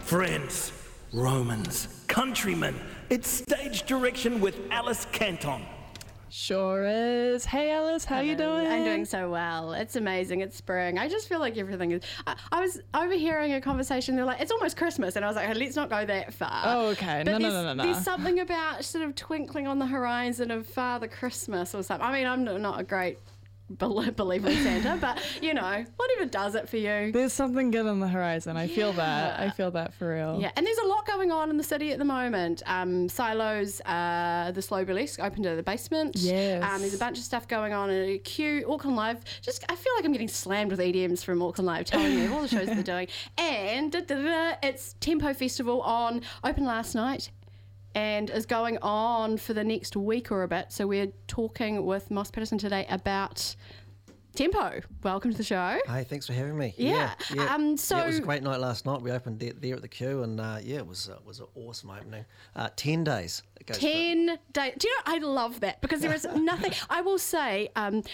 Friends, Romans, countrymen, it's stage direction with Alice Canton. Sure is. Hey Alice, how you doing? I'm doing so well. It's amazing. It's spring. I just feel like everything is... I was overhearing a conversation. They're like, it's almost Christmas. And I was like, let's not go that far. Oh, okay. But No. There's something about sort of twinkling on the horizon of Father Christmas or something. I mean, I'm not a great believer in Santa, but, you know, whatever does it for you. There's something good on the horizon. I feel that. I feel that for real. Yeah, and there's a lot going on in the city at the moment. Silos, the Slow Burlesque opened to the basement. Yes. There's a bunch of stuff going on in Q, Auckland Live. I feel like I'm getting slammed with EDMs from Auckland Live telling me all the shows they're doing. And it's Tempo Festival open last night and is going on for the next week or a bit. So we're talking with Moss Patterson today about Tempo. Welcome to the show. Hey, thanks for having me. Yeah. It was a great night last night. We opened there at the Q, and it was an awesome opening. 10 days. 10 days. Do you know, I love that because there is nothing. I will say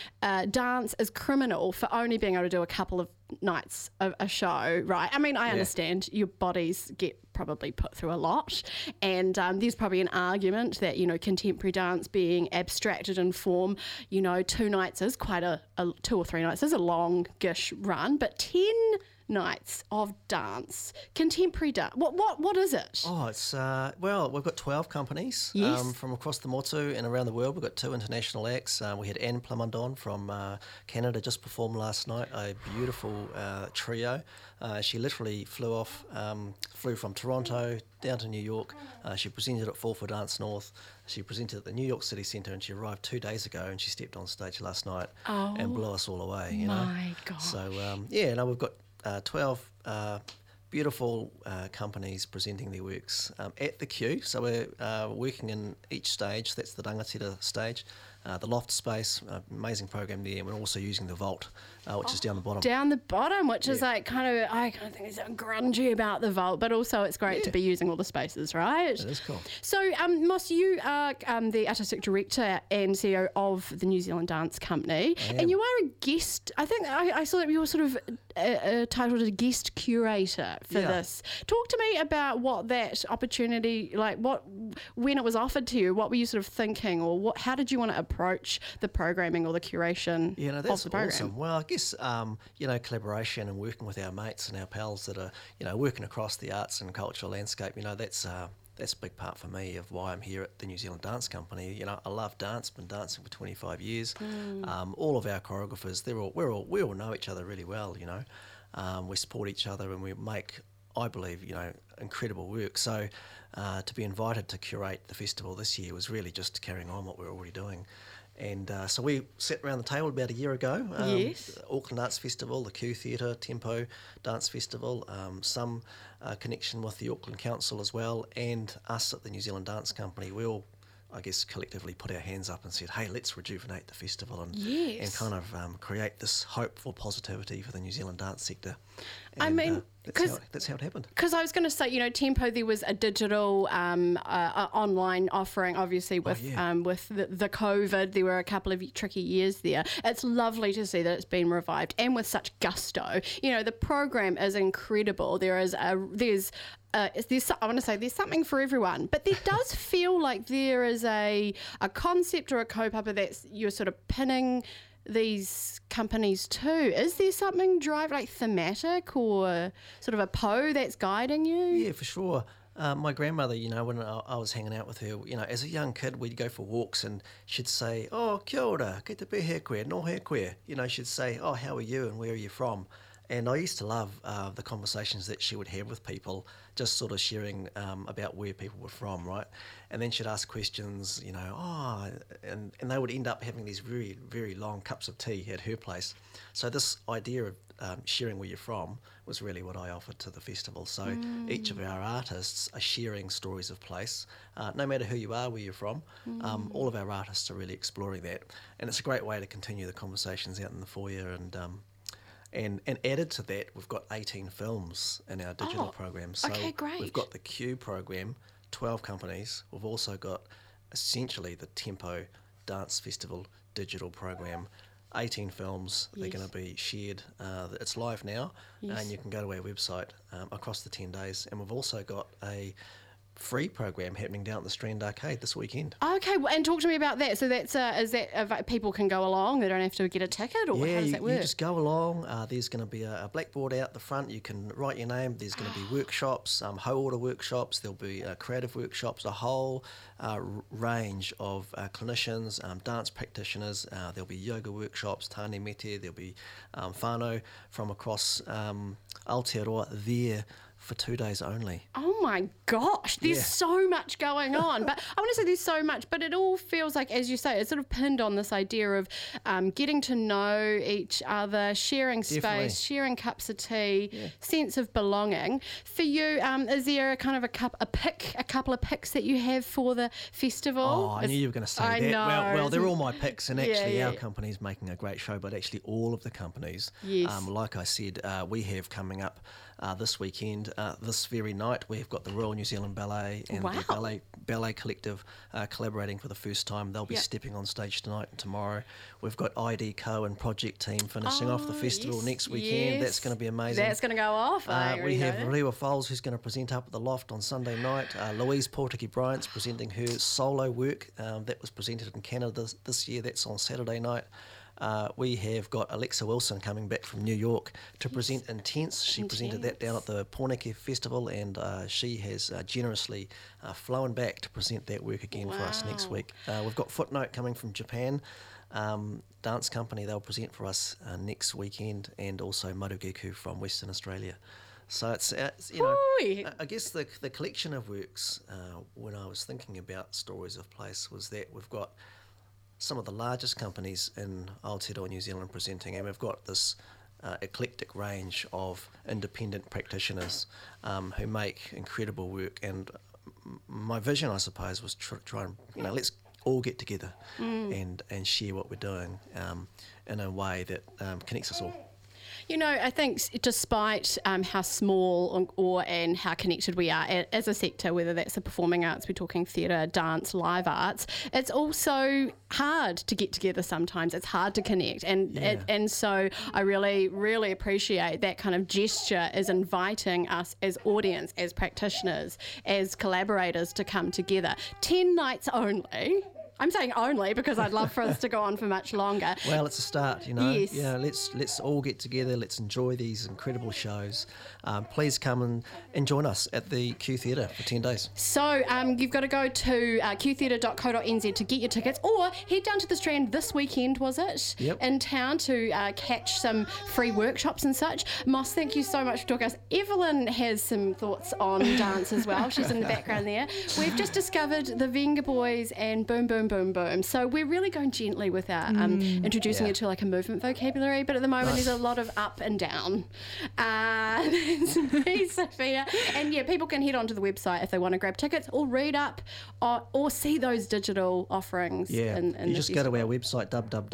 dance is criminal for only being able to do a couple of nights of a show, right? I mean, I understand your bodies get probably put through a lot, and there's probably an argument that, you know, contemporary dance being abstracted in form, you know, 2 nights is quite a 2 or 3 nights is a longish run, but 10 nights of dance, contemporary dance. What is it? Oh, it's we've got 12 companies from across the motu and around the world. We've got 2 international acts. We had Anne Plamondon from Canada just performed last night, a beautiful trio. She literally flew from Toronto down to New York. She presented at Fall for Dance North. She presented at the New York City Centre, and she arrived 2 days ago, and she stepped on stage last night and blew us all away. You know? My God. So we've got 12 beautiful companies presenting their works at the Q. So we're working in each stage. That's the Rangatira stage, the loft space, amazing program there. And we're also using the vault, which is down the bottom. Down the bottom, which is like I kind of think there's something grungy about the vault, but also it's great to be using all the spaces, right? It is cool. So, Moss, you are the artistic director and CEO of the New Zealand Dance Company, and you are a guest. I think I saw that you were sort of titled a guest curator for this. Talk to me about what that opportunity, when it was offered to you, what were you sort of thinking, or how did you want to approach the programming or the curation of the program? Awesome. Well, I guess, collaboration and working with our mates and our pals that are, working across the arts and cultural landscape, that's a big part for me of why I'm here at the New Zealand Dance Company. I love dance, been dancing for 25 years. All of our choreographers, we all know each other really well, we support each other and we make, I believe, incredible work. So to be invited to curate the festival this year was really just carrying on what we're already doing. And so we sat around the table about a year ago. Auckland Arts Festival, the Q Theatre, Tempo Dance Festival, some connection with the Auckland Council as well, and us at the New Zealand Dance Company. We all, I guess, collectively put our hands up and said, hey, let's rejuvenate the festival and kind of create this hope for positivity for the New Zealand dance sector. And, that's how it happened. Because I was going to say, Tempo, there was a digital online offering, obviously, with the COVID. There were a couple of tricky years there. It's lovely to see that it's been revived and with such gusto. The program is incredible. There's I want to say there's something for everyone, but there does feel like there is a concept or a kaupapa that you're sort of pinning these companies to. Is there something thematic or sort of a that's guiding you? Yeah, for sure. My grandmother, when I was hanging out with her, as a young kid, we'd go for walks and she'd say, oh, kia ora, kei te pē he koe, no he koe. She'd say, oh, how are you and where are you from? And I used to love the conversations that she would have with people, just sort of sharing about where people were from, right? And then she'd ask questions, and they would end up having these very, very long cups of tea at her place. So this idea of sharing where you're from was really what I offered to the festival. So each of our artists are sharing stories of place, no matter who you are, where you're from. All of our artists are really exploring that. And it's a great way to continue the conversations out in the foyer and added to that, we've got 18 films in our digital program. So great. We've got the Q program, 12 companies. We've also got essentially the Tempo Dance Festival digital program, 18 films. They're going to be shared. It's live now, and you can go to our website across the 10 days. And we've also got a free program happening down at the Strand Arcade this weekend. Okay, well, and talk to me about that. So that's is that people can go along? They don't have to get a ticket, or how does that work? You just go along. There's going to be a blackboard out the front. You can write your name. There's going to be workshops, hoe order workshops. There'll be creative workshops, a whole range of clinicians, dance practitioners. There'll be yoga workshops, tāne mete. There'll be whānau from across Aotearoa there for 2 days only. Oh my gosh, there's so much going on. But I want to say there's so much, but it all feels like, as you say, it's sort of pinned on this idea of getting to know each other, sharing space, sharing cups of tea, sense of belonging. For you, is there a kind of a couple of picks that you have for the festival? Oh, I knew you were going to say that. Know. Well, they're all my picks, and actually our company's making a great show, but actually all of the companies, like I said, we have coming up this weekend, this very night, we've got the Royal New Zealand Ballet and the Ballet Collective collaborating for the first time. They'll be stepping on stage tonight and tomorrow. We've got ID Co and Project Team finishing off the festival next weekend. That's going to be amazing. That's going to go off. We have Rewa Foles, who's going to present up at the Loft on Sunday night. Louise Portaki-Bryant's presenting her solo work that was presented in Canada this year. That's on Saturday night. We have got Alexa Wilson coming back from New York to present Intense. She presented that down at the Porneke Festival, and she has generously flown back to present that work again for us next week. We've got Footnote coming from Japan, dance company. They'll present for us next weekend, and also Marugeku from Western Australia. So it's I guess the collection of works, when I was thinking about Stories of Place, was that we've got some of the largest companies in Aotearoa New Zealand presenting, and we've got this eclectic range of independent practitioners who make incredible work. And my vision, I suppose, was try and let's all get together and share what we're doing in a way that connects us all. I think despite how small and how connected we are as a sector, whether that's the performing arts, we're talking theatre, dance, live arts, it's also hard to get together sometimes. It's hard to connect. And so I really, really appreciate that kind of gesture is inviting us as audience, as practitioners, as collaborators to come together. 10 nights only. I'm saying only because I'd love for us to go on for much longer. Well, it's a start, Yes. Let's all get together. Let's enjoy these incredible shows. Please come and join us at the Q Theatre for 10 days. So you've got to go to qtheatre.co.nz to get your tickets, or head down to the Strand this weekend, was it? Yep. In town to catch some free workshops and such. Moss, thank you so much for talking to us. Evelyn has some thoughts on dance as well. She's in the background there. We've just discovered the Venga Boys and Boom Boom Boom Boom. So we're really going gently with our introducing it to like a movement vocabulary, but at the moment there's a lot of up and down. That's me, Sophia. And people can head onto the website if they want to grab tickets or read up or see those digital offerings. Yeah, in you just go to our website,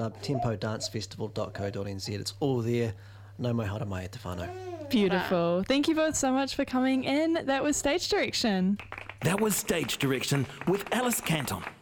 www.tempodancefestival.co.nz. It's all there. No mai hara mai e te whānau. Beautiful. Thank you both so much for coming in. That was Stage Direction. That was Stage Direction with Alice Canton.